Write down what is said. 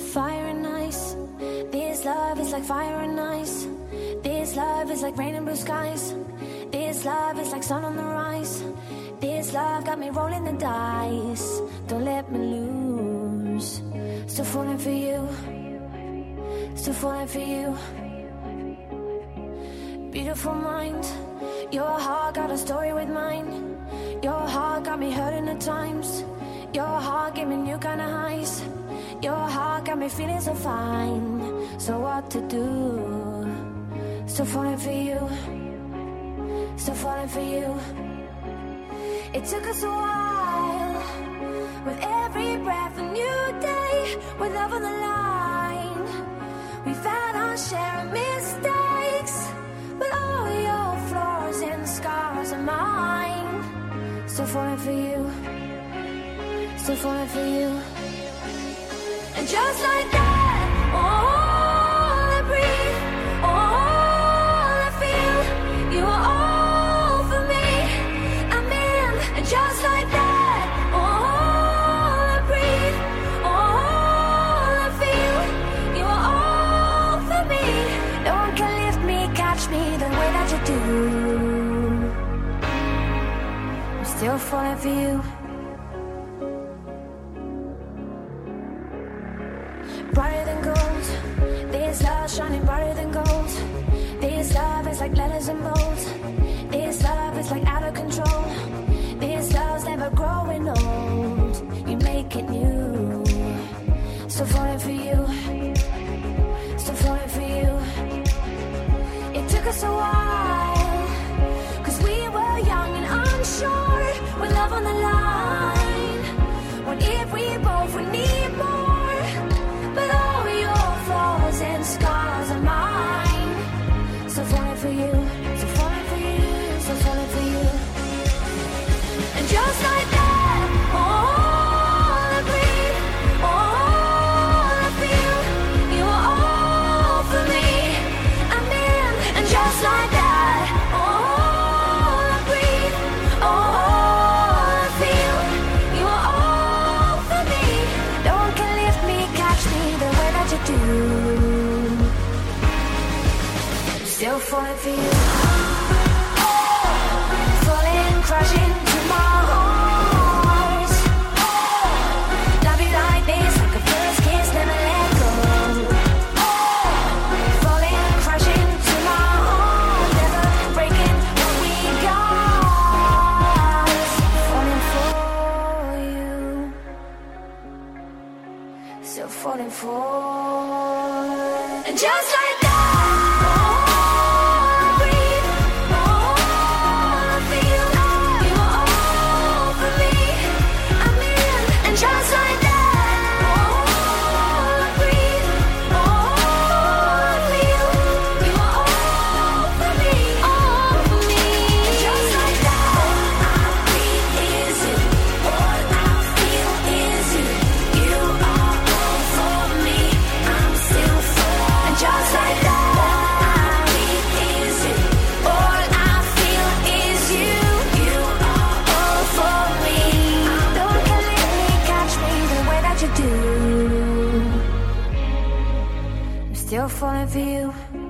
Fire and ice. This love is like fire and ice. This love is like rain and blue skies. This love is like sun on the rise. This love got me rolling the dice. Don't let me lose. Still falling for you. Still falling for you. Beautiful mind. Your heart got a story with mine. Your heart got me hurting at times. Your heart gave me new kind of highs. Your heart got me feeling so fine. So what to do? Still falling for you. Still falling for you. It took us a while. With every breath a new day. With love on the line. We've had our share of mistakes. But all your flaws and scars are mine. Still falling for you. Still falling for you. And just like that, all I breathe, all I feel, you are all for me. I'm in. And just like that, all I breathe, all I feel, you are all for me. No one can lift me, catch me the way that you do. I'm still falling for you. Brighter than gold. This love shining brighter than gold. This love is like letters and bold. This love is like out of control. This love's never growing old. You make it new. Still falling for you. Still falling for you. It took us a while. Cause we were young and unsure. With love on the line. What if we both would need more? But all your flaws and scars are mine. So falling for you, so falling for you, so falling for you. And just like that, all I breathe, all I feel, you are all for me. I'm in. And just like that, all I breathe, all I feel, you are all for me. No one can lift me, catch me the way that you do. Still falling for you. Falling, crashing to my arms. Love you like this, like a first kiss, never let go. Falling, crashing to my arms, never breaking what we got. Falling for you. Still falling for. And just like that, all I breathe, all I feel, you are all for me. I'm in. And just like that, all I breathe, all I feel, you are all for me, all for me. And just like that, all I breathe is you, all I feel is you. You are all for me, I'm still for. And just like that, all I breathe is you, all I feel is you. You are all for me. No one can let me, catch me the way that you do. I'm still falling for you.